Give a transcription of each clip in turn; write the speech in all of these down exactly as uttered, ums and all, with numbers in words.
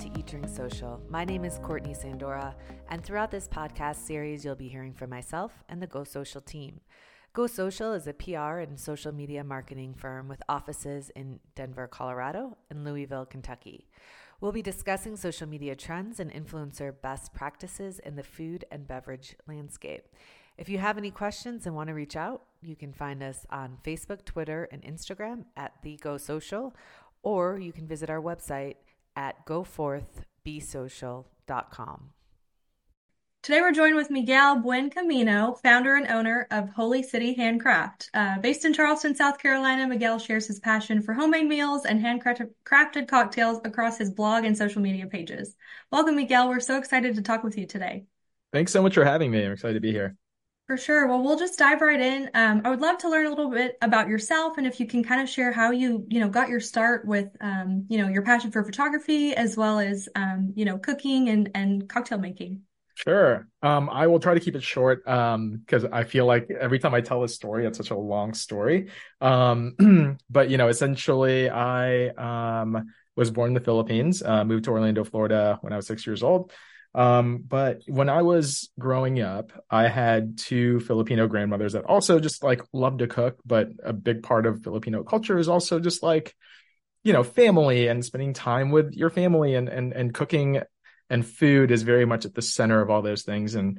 to Eat Drink Social. My name is Courtney Sandora, and throughout this podcast series, you'll be hearing from myself and the Go Social team. Go Social is a P R and social media marketing firm with offices in Denver, Colorado, and Louisville, Kentucky. We'll be discussing social media trends and influencer best practices in the food and beverage landscape. If you have any questions and want to reach out, you can find us on Facebook, Twitter, and Instagram at The Go Social, or you can visit our website at go forth be social dot com. Today we're joined with Miguel Buencamino, founder and owner of Holy City Handcraft. Uh, based in Charleston, South Carolina, Miguel shares his passion for homemade meals and handcrafted cocktails across his blog and social media pages. Welcome, Miguel. We're so excited to talk with you today. Thanks so much for having me. I'm excited to be here. For sure. Well, we'll just dive right in. Um, I would love to learn a little bit about yourself, and if you can kind of share how you, you know, got your start with, um, you know, your passion for photography as well as, um, you know, cooking and, and cocktail making. Sure. Um, I will try to keep it short um, because I feel like every time I tell this story, it's such a long story. Um, but, you know, essentially, I um, was born in the Philippines, uh, moved to Orlando, Florida when I was six years old. Um, but when I was growing up, I had two Filipino grandmothers that also just like loved to cook. But a big part of Filipino culture is also just like, you know, family and spending time with your family and and and cooking. And food is very much at the center of all those things. And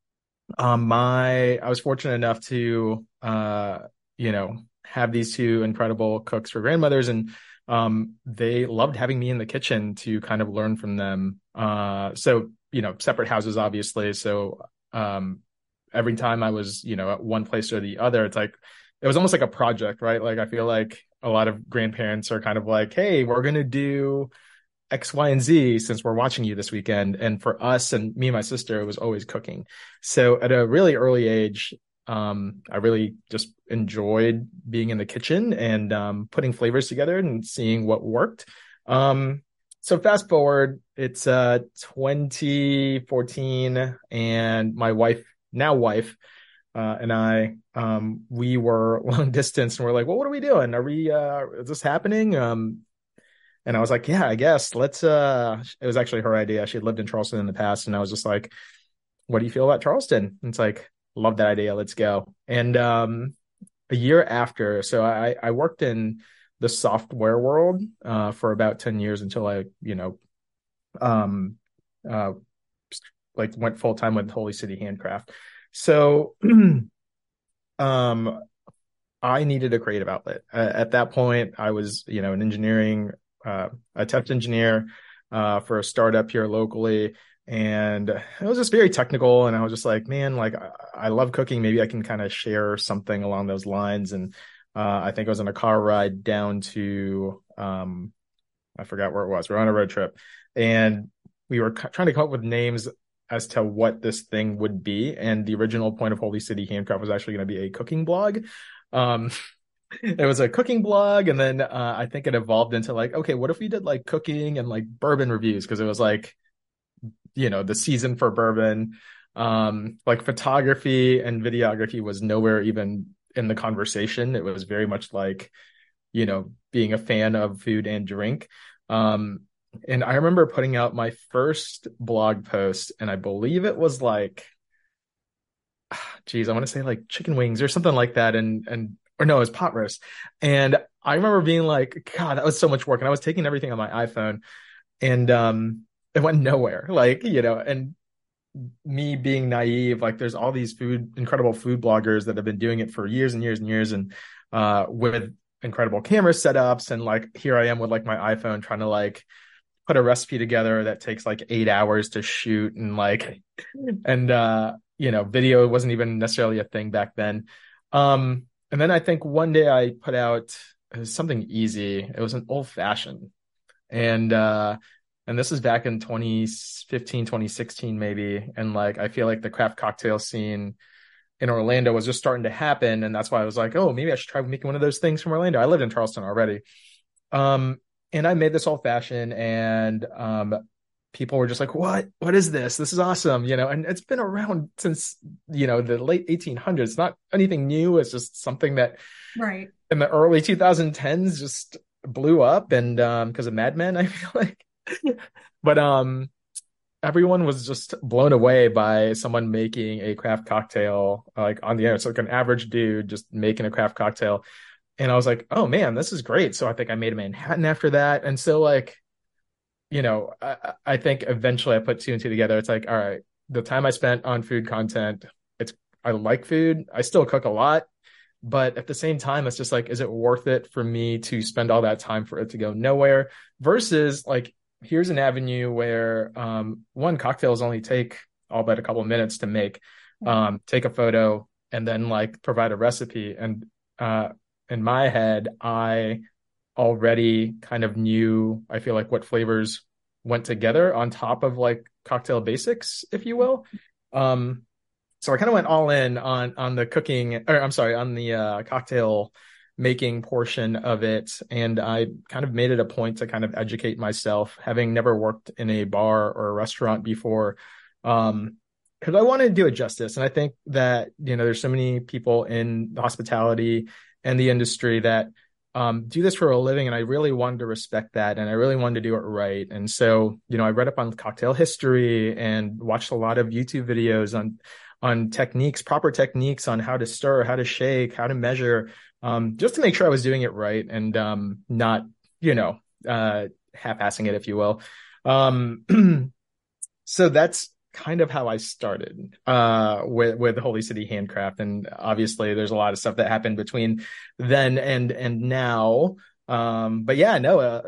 um, my, I was fortunate enough to, uh, you know, have these two incredible cooks for grandmothers, and um, they loved having me in the kitchen to kind of learn from them. Uh, so, you know, separate houses, obviously. So um, every time I was, you know, at one place or the other, it's like, it was almost like a project, right? Like, I feel like a lot of grandparents are kind of like, hey, we're going to do X, Y, and Z since we're watching you this weekend. And for us and me and my sister, it was always cooking. So at a really early age, um, I really just enjoyed being in the kitchen and um, putting flavors together and seeing what worked. Um, so fast forward, it's uh, twenty fourteen, and my wife, now wife, uh, and I, um, we were long distance, and we're like, well, what are we doing? Are we, uh, is this happening? Um, And I was like, yeah, I guess let's, uh, it was actually her idea. She had lived in Charleston in the past. And I was just like, what do you feel about Charleston? And it's like, love that idea. Let's go. And, um, a year after, so I, I worked in the software world, uh, for about ten years until I, you know, um, uh, like went full time with Holy City Handcraft. So, um, I needed a creative outlet. Uh, at that point, I was, you know, an engineering Uh, a test engineer uh, for a startup here locally. And it was just very technical. And I was just like, man, like I, I love cooking. Maybe I can kind of share something along those lines. And uh, I think I was on a car ride down to, um, I forgot where it was. We were on a road trip, and we were c- trying to come up with names as to what this thing would be. And the original point of Holy City Handcraft was actually going to be a cooking blog. Um, It was a cooking blog, and then uh, I think it evolved into like, okay, what if we did like cooking and like bourbon reviews? Because it was like, you know, the season for bourbon. Um, like photography and videography was nowhere even in the conversation. It was very much like, you know, being a fan of food and drink. Um, and I remember putting out my first blog post, and I believe it was like, geez, I want to say like chicken wings or something like that. And, and, Or no, it was pot roast. And I remember being like, God, that was so much work. And I was taking everything on my iPhone, and um, it went nowhere. Like, you know, and me being naive, like there's all these food, incredible food bloggers that have been doing it for years and years and years. And uh, with incredible camera setups. And like, here I am with like my iPhone trying to like put a recipe together that takes like eight hours to shoot. And like, and, uh, you know, video wasn't even necessarily a thing back then. Um, And then I think one day I put out, it was something easy. It was an old fashioned. And, uh, and this is back in twenty fifteen, twenty sixteen, maybe. And like, I feel like the craft cocktail scene in Orlando was just starting to happen. And that's why I was like, oh, maybe I should try making one of those things from Orlando. I lived in Charleston already. Um, and I made this old fashioned, and, um, people were just like, what, what is this? This is awesome. You know, and it's been around since, you know, the late eighteen hundreds. It's not anything new. It's just something that right in the early twenty tens just blew up. And, um, because of Mad Men, I feel like, But um, everyone was just blown away by someone making a craft cocktail like on the air. It's like an average dude just making a craft cocktail. And I was like, oh man, this is great. So I think I made a Manhattan after that. And so like, you know, I, I think eventually I put two and two together. It's like, all right, the time I spent on food content, it's I like food. I still cook a lot, but at the same time, it's just like, is it worth it for me to spend all that time for it to go nowhere? Versus like, here's an avenue where um, one cocktails only take all but a couple of minutes to make. Um, take a photo and then like provide a recipe. And uh, in my head, I already kind of knew, I feel like what flavors went together on top of like cocktail basics, if you will. Um, so I kind of went all in on on the cooking, or I'm sorry, on the uh, cocktail making portion of it. And I kind of made it a point to kind of educate myself, having never worked in a bar or a restaurant before. Um, because I wanted to do it justice. And I think that, you know, there's so many people in the hospitality and the industry that um, do this for a living. And I really wanted to respect that. And I really wanted to do it right. And so, you know, I read up on cocktail history and watched a lot of YouTube videos on, on techniques, proper techniques on how to stir, how to shake, how to measure, um, just to make sure I was doing it right and um, not, you know, uh, half-assing it, if you will. Um, so that's kind of how I started uh, with with Holy City Handcraft, and obviously there's a lot of stuff that happened between then and and now. Um, but yeah, no, uh,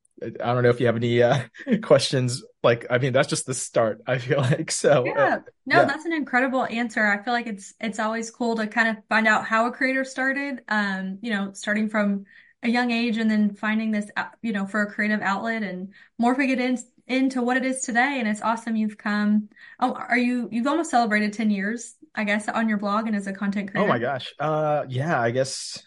I don't know if you have any uh, questions. Like, I mean, that's just the start, I feel like. So Yeah, uh, no, yeah, that's an incredible answer. I feel like it's it's always cool to kind of find out how a creator started. Um, you know, starting from a young age and then finding this, out- you know, for a creative outlet and morphing it in, into what it is today. And it's awesome you've come. Oh, are you? You've almost celebrated ten years, I guess, on your blog and as a content oh my creator. gosh, uh, yeah, I guess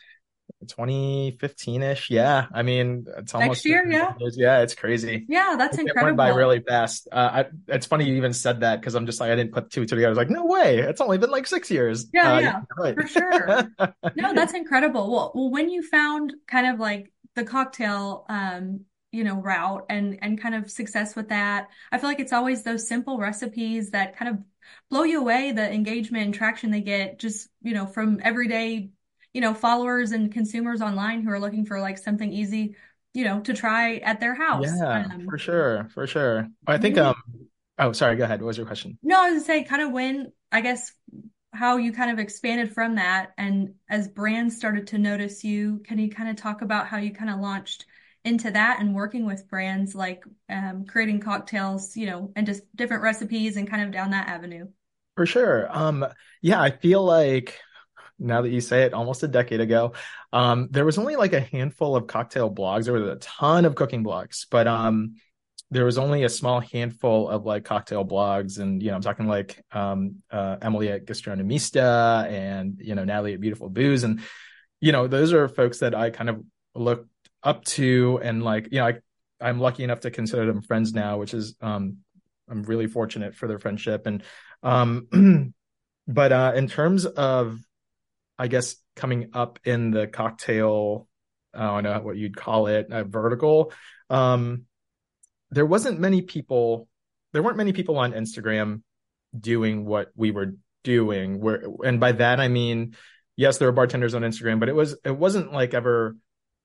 twenty fifteen-ish. Yeah, I mean, it's Next almost year, yeah, yeah, it's crazy. yeah, that's It went by incredible. really fast. Uh, I, it's funny you even said that because I'm just like, I didn't put two and two together. I was like, no way. It's only been like six years. Yeah, Uh, yeah, yeah, for sure. you're right. No, that's incredible. Well, well, when you found kind of like the cocktail, um, you know, route and and kind of success with that, I feel like it's always those simple recipes that kind of blow you away, the engagement and traction they get just, you know, from everyday, you know, followers and consumers online who are looking for like something easy, you know, to try at their house. Yeah, for Um, sure, for sure. I think, when you, um, oh, sorry, go ahead. What was your question? no, I was gonna say kind of when, I guess, how you kind of expanded from that and as brands started to notice you, can you kind of talk about how you kind of launched into that and working with brands like um, creating cocktails, you know, and just different recipes and kind of down that avenue? For sure. Um, yeah, I feel like now that you say it, almost a decade ago, um, there was only like a handful of cocktail blogs. There was a ton of cooking blogs, but um, there was only a small handful of like cocktail blogs. And, you know, I'm talking like um, uh, Emily at Gastronomista and, you know, Natalie at Beautiful Booze. And, you know, those are folks that I kind of looked up to and like, you know, I, I'm lucky enough to consider them friends now, which is, um, I'm really fortunate for their friendship. And, um, but uh, in terms of, I guess, coming up in the cocktail, I don't know what you'd call it, a vertical, um, there wasn't many people, there weren't many people on Instagram doing what we were doing. Where, and by that I mean, yes, there were bartenders on Instagram, but it was it wasn't like ever.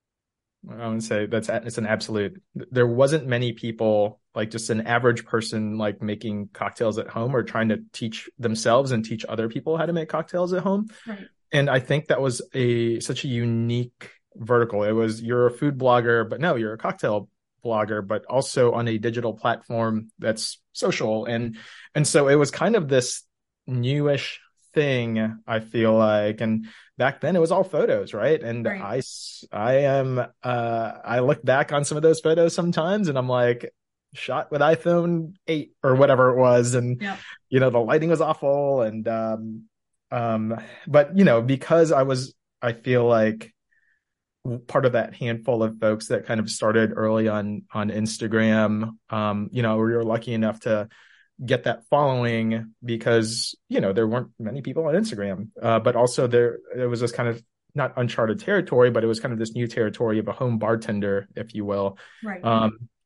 I wouldn't say that's it's an absolute. There wasn't many people, like just an average person, like making cocktails at home or trying to teach themselves and teach other people how to make cocktails at home. Right. And I think that was a such a unique vertical. It was, you're a food blogger, but no, you're a cocktail blogger, but also on a digital platform that's social. And and so it was kind of this newish thing, I feel like. And back then it was all photos, right? And Right. I I am uh I look back on some of those photos sometimes and I'm like, shot with iPhone eight or whatever it was, and Yeah. you know the lighting was awful, and um um but you know because I was, I feel like, part of that handful of folks that kind of started early on on Instagram, um you know we were lucky enough to get that following because you know there weren't many people on Instagram, uh, but also there it was this kind of not uncharted territory, but it was kind of this new territory of a home bartender, if you will. Right. Um,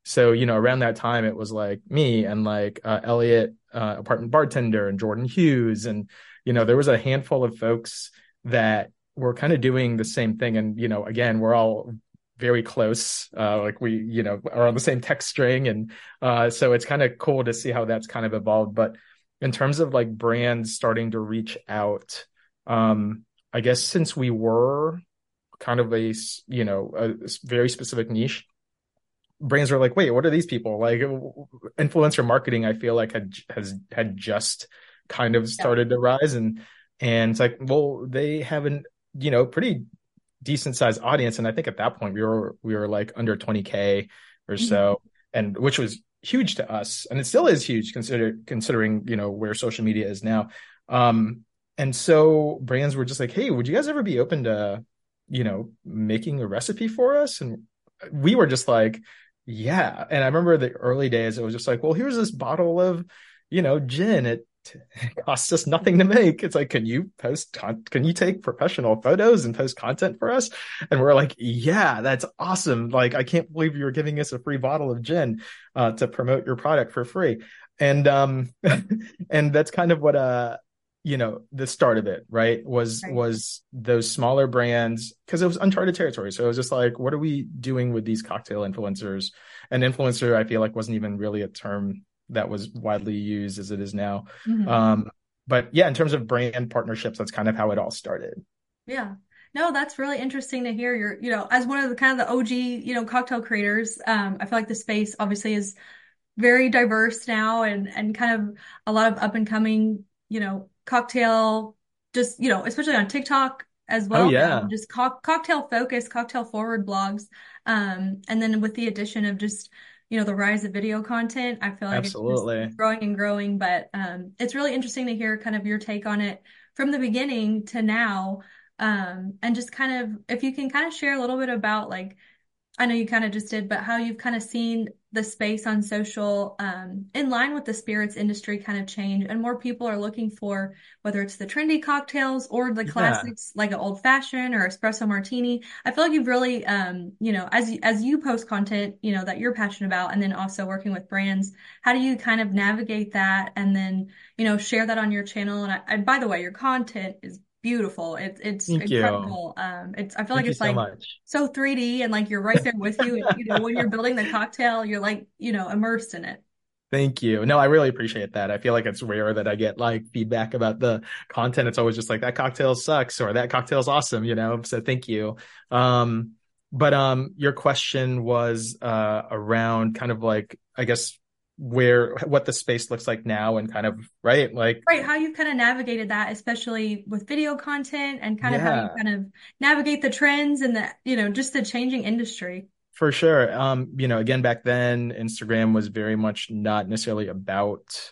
So, you know, around that time, it was like me and like uh, Elliot, uh, apartment bartender, and Jordan Hughes. And, you know, there was a handful of folks that were kind of doing the same thing. And, you know, again, we're all very close. Uh, like we, you know, are on the same text string. And uh, so it's kind of cool to see how that's kind of evolved. But in terms of like brands starting to reach out, um, I guess since we were kind of a, you know, a very specific niche, brands are like, wait, what are these people? Like influencer marketing, I feel like had has had just kind of started yeah. to rise. And and it's like, well, they have an, you know, pretty decent sized audience. And I think at that point we were we were like under twenty K or so, mm-hmm. and which was huge to us. And it still is huge consider considering, you know, where social media is now. Um, and so brands were just like, hey, would you guys ever be open to, you know, making a recipe for us? And we were just like, yeah. And I remember the early days, it was just like, well, here's this bottle of, you know, gin. It, it costs us nothing to make. It's like, can you post, con- can you take professional photos and post content for us? And we're like, yeah, that's awesome. Like, I can't believe you're giving us a free bottle of gin uh, to promote your product for free. And, um, and that's kind of what, uh, you know, the start of it, right, was right. was those smaller brands, because it was uncharted territory. So it was just like, what are we doing with these cocktail influencers? And influencer, I feel like, wasn't even really a term that was widely used as it is now. Mm-hmm. Um, but yeah, in terms of brand partnerships, that's kind of how it all started. Yeah. No, that's really interesting to hear. You're, you know, as one of the kind of the O G, you know, cocktail creators, um, I feel like the space obviously is very diverse now, and and kind of a lot of up and coming, you know, cocktail, just, you know, especially on TikTok as well. Oh, yeah. Now, just co- cocktail focused, cocktail forward blogs. Um, and then with the addition of just, you know, the rise of video content, I feel like Absolutely. it's just growing and growing. But um, it's really interesting to hear kind of your take on it from the beginning to now. Um, and just kind of, if you can kind of share a little bit about, like, I know you kind of just did, but how you've kind of seen the space on social um, in line with the spirits industry kind of change, and more people are looking for, whether it's the trendy cocktails or the classics, yeah. like an old fashioned or espresso martini. I feel like you've really, um, you know, as you, as you post content, you know, that you're passionate about, and then also working with brands, how do you kind of navigate that and then, you know, share that on your channel? And, I, and by the way, your content is beautiful. It's it's Thank incredible. You. Um, it's I feel Thank like it's so like much. so three D, and like you're right there with you. And, you know, when you're building the cocktail, you're like, you know, immersed in it. Thank you. No, I really appreciate that. I feel like it's rare that I get like feedback about the content. It's always just like, that cocktail sucks or that cocktail's awesome, you know? So thank you. Um, but um, your question was uh, around kind of like, I guess, where what the space looks like now, and kind of right like right how you've kind of navigated that, especially with video content, and kind yeah. of how you kind of navigate the trends and the, you know, just the changing industry. For sure. Um, you know, again, back then, Instagram was very much not necessarily about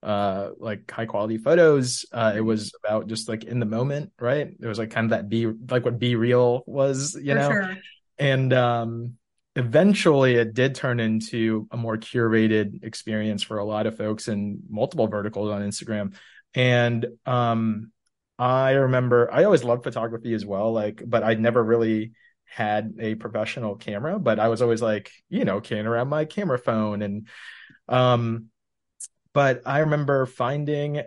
uh like high quality photos. Uh it was about just like in the moment, right? It was like kind of that be like what Be Real was, you For know. Sure. And um eventually it did turn into a more curated experience for a lot of folks in multiple verticals on Instagram. And um, I remember I always loved photography as well, like, but I never really had a professional camera, but I was always like, you know, carrying around my camera phone. And um, but I remember finding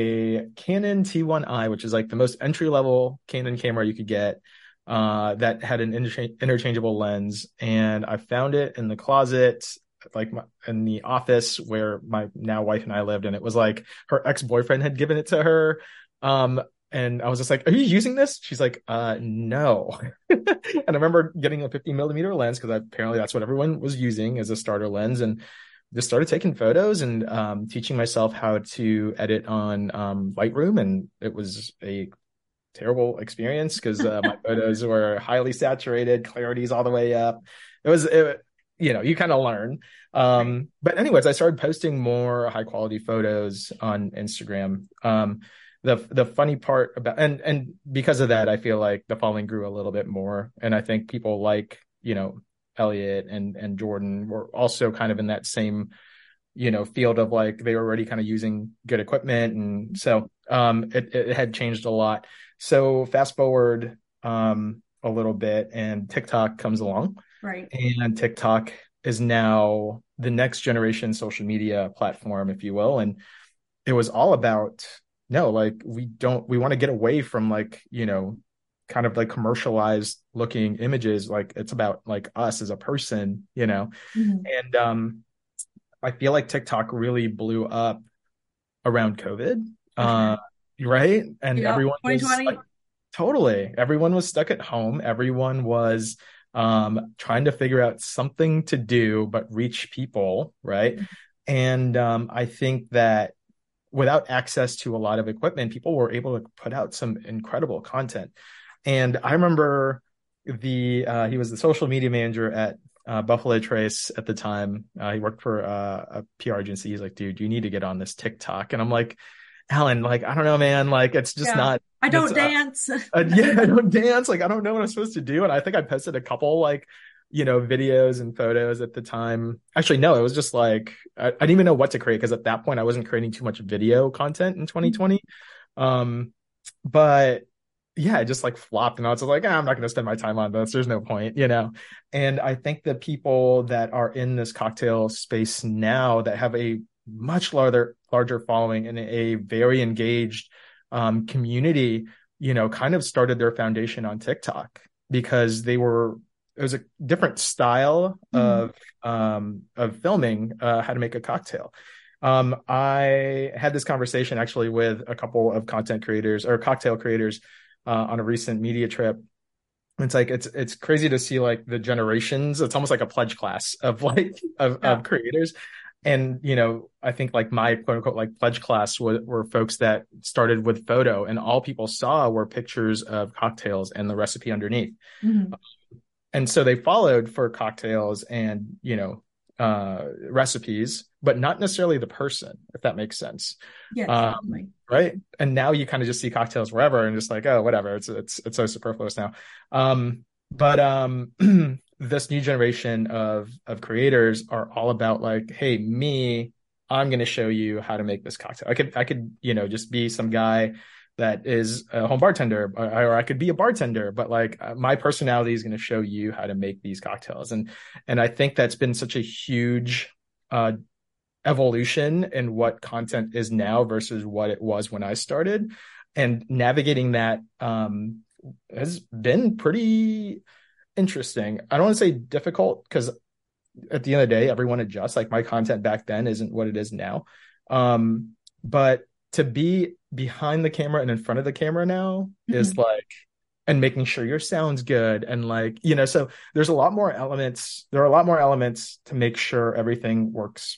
a Canon T one I, which is like the most entry level Canon camera you could get. Uh, that had an inter- interchangeable lens, and I found it in the closet, like my, in the office where my now wife and I lived, and it was like her ex-boyfriend had given it to her. Um, and I was just like, "Are you using this?" She's like, "Uh, no." And I remember getting a fifty millimeter lens, because apparently that's what everyone was using as a starter lens, and just started taking photos and um, teaching myself how to edit on um, Lightroom, and it was a terrible experience because uh, my photos were highly saturated, clarity's all the way up. It was, it, you know, you kind of learn. Um, right. But anyways, I started posting more high quality photos on Instagram. Um, the the funny part about, and and because of that, I feel like the following grew a little bit more. And I think people like, you know, Elliot and and Jordan were also kind of in that same, you know, field of like, they were already kind of using good equipment. And so um, it, it had changed a lot. So fast forward um, a little bit, and TikTok comes along. Right. And TikTok is now the next generation social media platform, if you will. And it was all about, no, like we don't, we want to get away from like, you know, kind of like commercialized looking images. Like it's about like us as a person, you know. Mm-hmm. And um, I feel like TikTok really blew up around COVID, For sure. uh, right? And Yeah, everyone was twenty twenty. like, totally, everyone was stuck at home. Everyone was um, trying to figure out something to do, but reach people, right? Mm-hmm. And um, I think that without access to a lot of equipment, people were able to put out some incredible content. And I remember the uh, he was the social media manager at uh, Buffalo Trace at the time. Uh, he worked for uh, a P R agency. He's like, dude, you need to get on this TikTok. And I'm like, Alan, like, I don't know, man. Like, it's just Yeah. not. I don't uh, dance. uh, yeah, I don't dance. Like, I don't know what I'm supposed to do. And I think I posted a couple like, you know, videos and photos at the time. Actually, no, it was just like I, I didn't even know what to create because at that point I wasn't creating too much video content in twenty twenty. Um, but yeah, it just like flopped, and I was like, ah, I'm not going to spend my time on this. There's no point, you know. And I think the people that are in this cocktail space now that have a much larger larger following and a very engaged um, community, you know, kind of started their foundation on TikTok because they were it was a different style of mm-hmm. um, of filming uh, how to make a cocktail. Um, I had this conversation actually with a couple of content creators or cocktail creators uh, on a recent media trip. It's like it's it's crazy to see like the generations. It's almost like a pledge class of like of, yeah. of creators. And, you know, I think like my quote unquote like pledge class were, were folks that started with photo, and all people saw were pictures of cocktails and the recipe underneath. Mm-hmm. And so they followed for cocktails and, you know, uh, recipes, but not necessarily the person, if that makes sense. Yes, um, right. And now you kind of just see cocktails wherever and just like, oh, whatever. It's, it's, it's so superfluous now. Um, but, um, this new generation of, of creators are all about like, hey, me, I'm going to show you how to make this cocktail. I could, I could, you know, just be some guy that is a home bartender, or, or I could be a bartender, but like my personality is going to show you how to make these cocktails. And, and I think that's been such a huge, uh, evolution in what content is now versus what it was when I started, and navigating that, um, has been pretty interesting. I don't want to say difficult because at the end of the day, everyone adjusts. Like my content back then isn't what it is now. Um, but to be behind the camera and in front of the camera now mm-hmm. is like, and making sure your sound's good. And like, you know, so there's a lot more elements. There are a lot more elements to make sure everything works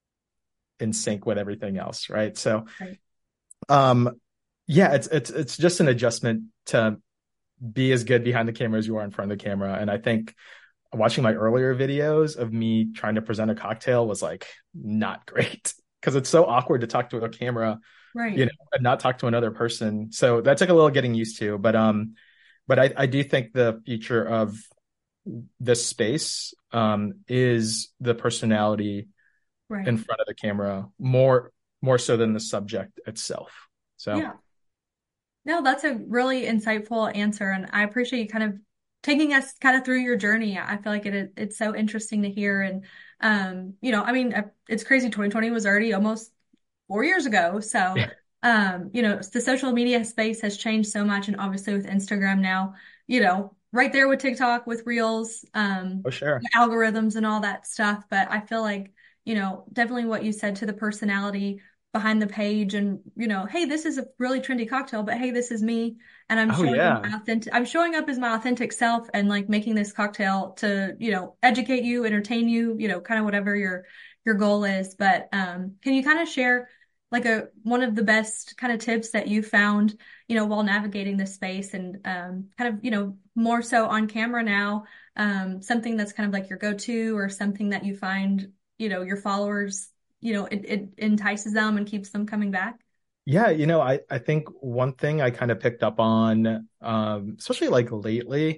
in sync with everything else. Right. So, right. um, yeah, it's, it's, it's just an adjustment to be as good behind the camera as you are in front of the camera. And I think watching my earlier videos of me trying to present a cocktail was like not great because it's so awkward to talk to a camera, right? You know, and not talk to another person. So that took a little getting used to, but, um, but I, I do think the future of this space, um, is the personality right. in front of the camera more, more so than the subject itself. So yeah. No, that's a really insightful answer. And I appreciate you kind of taking us kind of through your journey. I feel like it it's so interesting to hear. And, um, you know, I mean, it's crazy. twenty twenty was already almost four years ago. So, yeah. um, you know, the social media space has changed so much. And obviously with Instagram now, you know, right there with TikTok, with Reels, um, oh, sure. algorithms and all that stuff. But I feel like, you know, definitely what you said to the personality behind the page and, you know, hey, this is a really trendy cocktail, but hey, this is me. And I'm oh, showing yeah. my authentic, I'm showing up as my authentic self and like making this cocktail to, you know, educate you, entertain you, you know, kind of whatever your, your goal is. But, um, can you kind of share like a, one of the best kind of tips that you found, you know, while navigating this space and, um, kind of, you know, more so on camera now, um, something that's kind of like your go-to or something that you find, you know, your followers, you know, it, it entices them and keeps them coming back? Yeah, you know, I, I think one thing I kind of picked up on, um, especially like lately,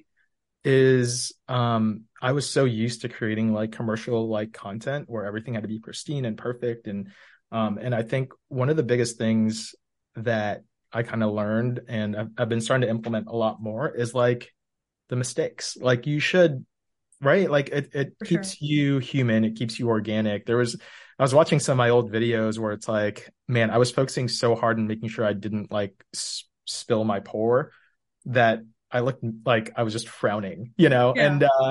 is um, I was so used to creating like commercial like content where everything had to be pristine and perfect. And um, and I think one of the biggest things that I kind of learned and I've, I've been starting to implement a lot more is like the mistakes. Like you should right? Like it, it For sure. keeps you human. It keeps you organic. There was, I was watching some of my old videos where it's like, man, I was focusing so hard on making sure I didn't like s- spill my pour that I looked like I was just frowning, you know? Yeah. And, uh,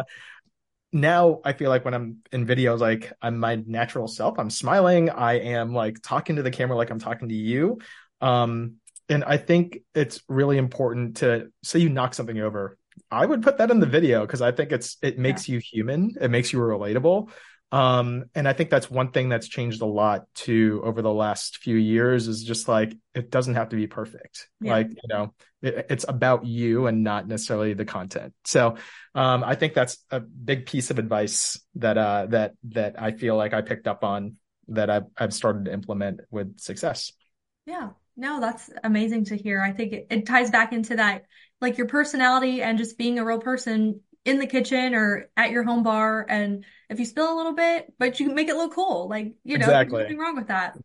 now I feel like when I'm in videos, like I'm my natural self. I'm smiling. I am like talking to the camera like I'm talking to you. Um, and I think it's really important to say you knock something over. I would put that in the video because I think it's it Yeah. makes you human. It makes you relatable. Um, and I think that's one thing that's changed a lot too over the last few years is just like it doesn't have to be perfect. Yeah. Like, you know, it, it's about you and not necessarily the content. So um, I think that's a big piece of advice that uh, that that I feel like I picked up on that I've I've started to implement with success. Yeah. No, that's amazing to hear. I think it, it ties back into that, like your personality and just being a real person in the kitchen or at your home bar. And if you spill a little bit, but you can make it look cool, like, you know, there's Exactly. nothing wrong with that.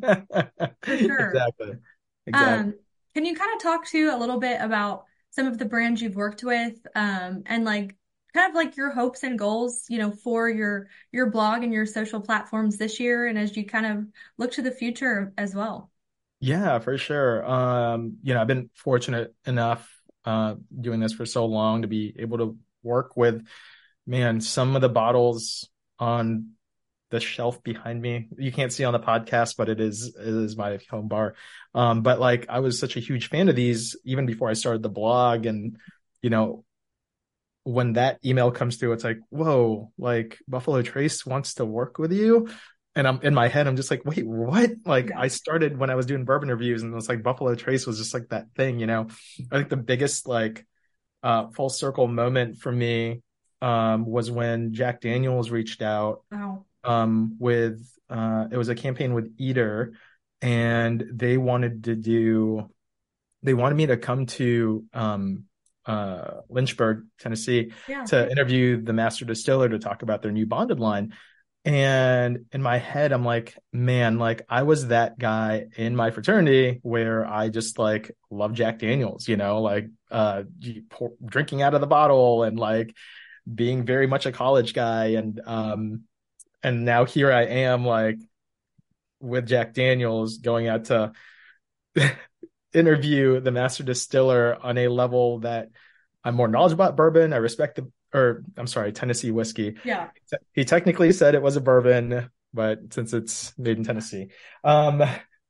For sure. Exactly. Exactly. Um, can you kind of talk to a little bit about some of the brands you've worked with, um, and like kind of like your hopes and goals, you know, for your your blog and your social platforms this year and as you kind of look to the future as well? Yeah, for sure. Um, you know, I've been fortunate enough uh doing this for so long to be able to work with, man, some of the bottles on the shelf behind me. You can't see on the podcast, but it is it is my home bar. Um, but like I was such a huge fan of these even before I started the blog. And, you know, when that email comes through, it's like, whoa, like Buffalo Trace wants to work with you. And I'm in my head, I'm just like, wait, what? Like Yeah. I started when I was doing bourbon reviews and it was like Buffalo Trace was just like that thing, you know. I think the biggest like uh full circle moment for me um was when Jack Daniels reached out Wow. um with uh it was a campaign with Eater, and they wanted to do they wanted me to come to um uh Lynchburg, Tennessee Yeah. to interview the master distiller to talk about their new bonded line. And in my head, I'm like, man, like I was that guy in my fraternity where I just like love Jack Daniels, you know, like uh pour, drinking out of the bottle and like being very much a college guy. And um and now here I am like with Jack Daniels going out to interview the master distiller on a level that I'm more knowledgeable about bourbon. I respect the, or I'm sorry, Tennessee whiskey. Yeah. He technically said it was a bourbon, but since it's made in Tennessee, um,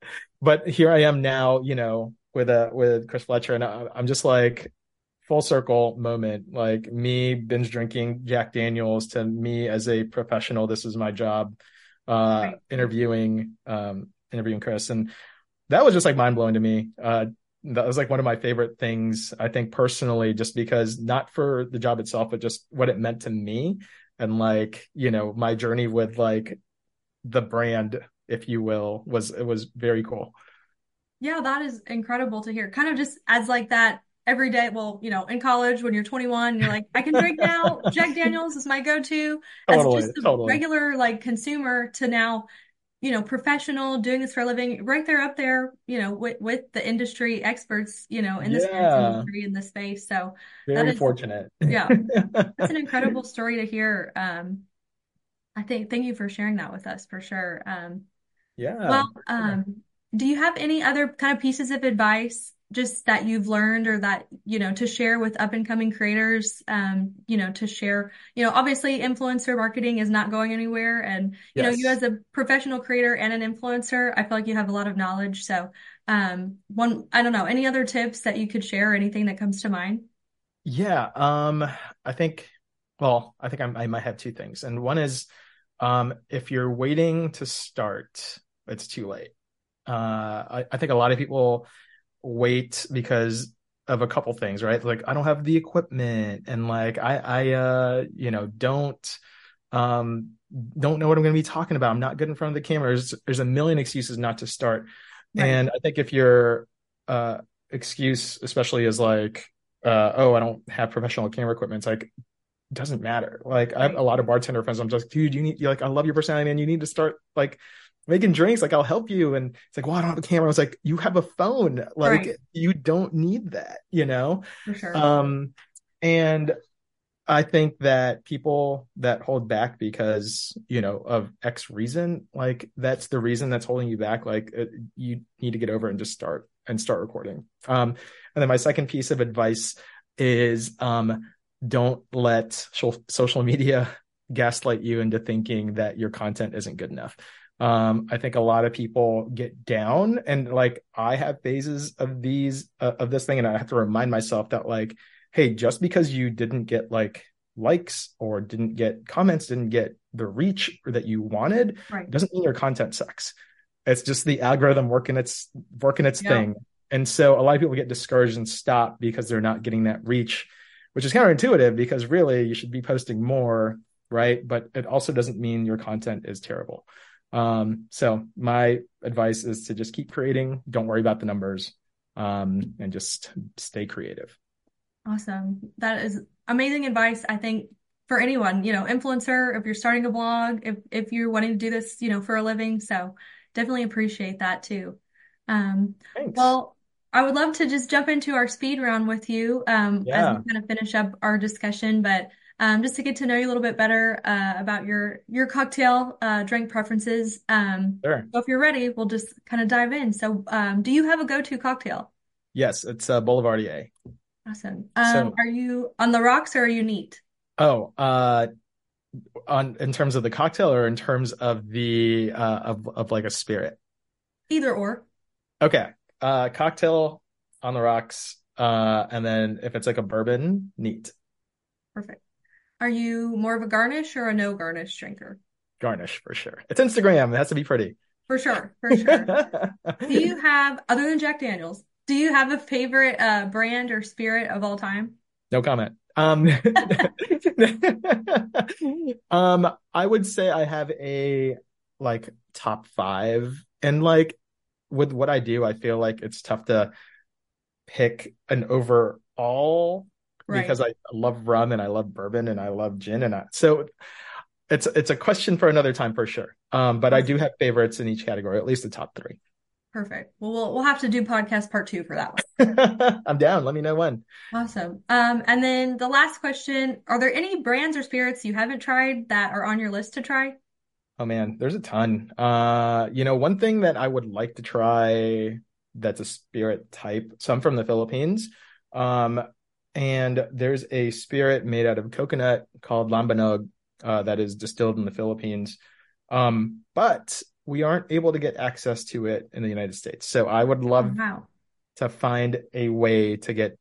but here I am now, you know, with a with Chris Fletcher, and I, I'm just like full circle moment, like me binge drinking Jack Daniels to me as a professional. This is my job, uh, Right. interviewing, um, interviewing Chris, and that was just like mind blowing to me. Uh, that was like one of my favorite things, I think personally, just because not for the job itself, but just what it meant to me and like, you know, my journey with like the brand, if you will, was, it was very cool. Yeah, that is incredible to hear. Kind of just as like that every day. Well, you know, in college when you're twenty-one, you're like, I can drink now. Jack Daniels is my go-to as Totally, just a totally. regular like consumer to now, you know, professional doing this for a living, right there up there, you know, with with the industry experts, you know, in the spirits Yeah, industry in this space. So that very is, fortunate. yeah, that's an incredible story to hear. Um, I think thank you for sharing that with us for sure. Um, Yeah, well, for sure. um, do you have any other kind of pieces of advice just that you've learned or that, you know, to share with up and coming creators, um, you know, to share, you know, obviously influencer marketing is not going anywhere. And, you know, you Yes. as a professional creator and an influencer, I feel like you have a lot of knowledge. So, um, one, I don't know, any other tips that you could share or anything that comes to mind? Yeah. Um, I think, well, I think I'm, I might have two things. And one is, um, if you're waiting to start, it's too late. Uh, I, I think a lot of people wait because of a couple things, right? Like I don't have the equipment and like I, I, uh, you know, don't, um, don't know what I'm going to be talking about. I'm not good in front of the camera. There's, there's a million excuses not to start. Right. And I think if your, uh, excuse, especially is like, uh, oh, I don't have professional camera equipment. It's like, doesn't matter. Like I have a Right. lot of bartender friends. I'm just, dude, you need, you're like, I love your personality, man. You need to start like making drinks. Like I'll help you. And it's like, well, I don't have a camera. I was like, you have a phone. Like Right. you don't need that, you know? For sure. Um, and I think that people that hold back because, you know, of X reason, like that's the reason that's holding you back. Like it, you need to get over and just start and start recording. Um, and then my second piece of advice is um, don't let sh- social media gaslight you into thinking that your content isn't good enough. Um, I think a lot of people get down, and like I have phases of these uh, of this thing, and I have to remind myself that like, hey, just because you didn't get like likes or didn't get comments, didn't get the reach that you wanted, Right. doesn't mean your content sucks. It's just the algorithm working its working its Yeah. thing. And so a lot of people get discouraged and stop because they're not getting that reach, which is counterintuitive because really you should be posting more, right? But it also doesn't mean your content is terrible. Um, so my advice is to just keep creating. Don't worry about the numbers, um, and just stay creative. Awesome. That is amazing advice, I think, for anyone, you know, influencer, if you're starting a blog, if if you're wanting to do this, you know, for a living. So definitely appreciate that too. Um, Thanks. well, I would love to just jump into our speed round with you um, as Yeah. we kind of finish up our discussion, but um, just to get to know you a little bit better uh, about your your cocktail uh, drink preferences. Um, Sure. so if you're ready, we'll just kind of dive in. So um, do you have a go-to cocktail? Yes, it's uh, Boulevardier. Awesome. Um, So, are you on the rocks or are you neat? oh, uh, on in terms of the cocktail or in terms of the uh of of like a spirit? Either or. Okay. Uh, cocktail on the rocks. Uh, and then if it's like a bourbon, neat. Perfect. Are you more of a garnish or a no garnish drinker? Garnish for sure. It's Instagram. It has to be pretty. For sure, for sure. Do you have, other than Jack Daniels, do you have a favorite uh, brand or spirit of all time? No comment. Um, um, I would say I have a like top five, and like with what I do, I feel like it's tough to pick an overall Right. because I love rum and I love bourbon and I love gin, and I, so it's it's a question for another time for sure. Um, but I do have favorites in each category, at least the top three. Perfect. Well, we'll we'll have to do podcast part two for that one. I'm down. Let me know when. Awesome. Um, and then the last question, are there any brands or spirits you haven't tried that are on your list to try? Oh man, there's a ton. Uh, you know, one thing that I would like to try that's a spirit type. So I'm from the Philippines. Um, and there's a spirit made out of coconut called Lambanog, uh, that is distilled in the Philippines. Um, but we aren't able to get access to it in the United States. So I would Oh, love wow. to find a way to get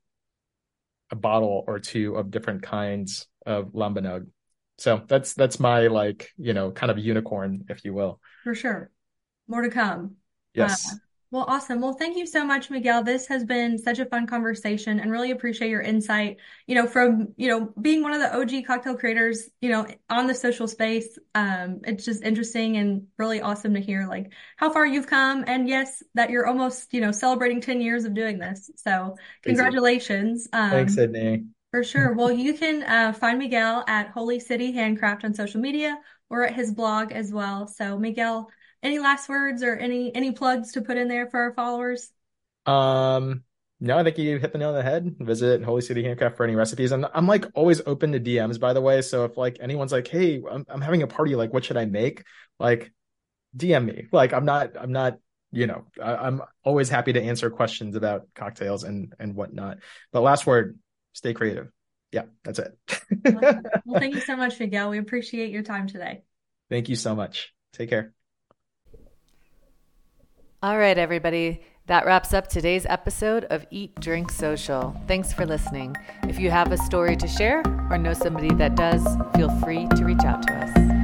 a bottle or two of different kinds of Lambanog. So that's that's my like, you know, kind of unicorn, if you will. For sure. More to come. Yes. Uh, well, awesome. Well, thank you so much, Miguel. This has been such a fun conversation and really appreciate your insight, you know, from, you know, being one of the O G cocktail creators, you know, on the social space. Um, it's just interesting and really awesome to hear like how far you've come. And yes, that you're almost, you know, celebrating ten years of doing this. So Crazy. congratulations. Um, Thanks, Sydney. For sure. Well, you can uh, find Miguel at Holy City Handcraft on social media or at his blog as well. So, Miguel, any last words or any any plugs to put in there for our followers? Um, no, I think you hit the nail on the head. Visit Holy City Handcraft for any recipes. And I'm like always open to D Ms, by the way. So if like anyone's like, hey, I'm, I'm having a party, like what should I make? Like D M me. Like I'm not, I'm not, you know, I, I'm always happy to answer questions about cocktails and and whatnot. But last word, stay creative. Yeah, that's it. Awesome. Well, thank you so much, Miguel. We appreciate your time today. Thank you so much. Take care. All right, everybody. That wraps up today's episode of Eat, Drink, Social. Thanks for listening. If you have a story to share or know somebody that does, feel free to reach out to us.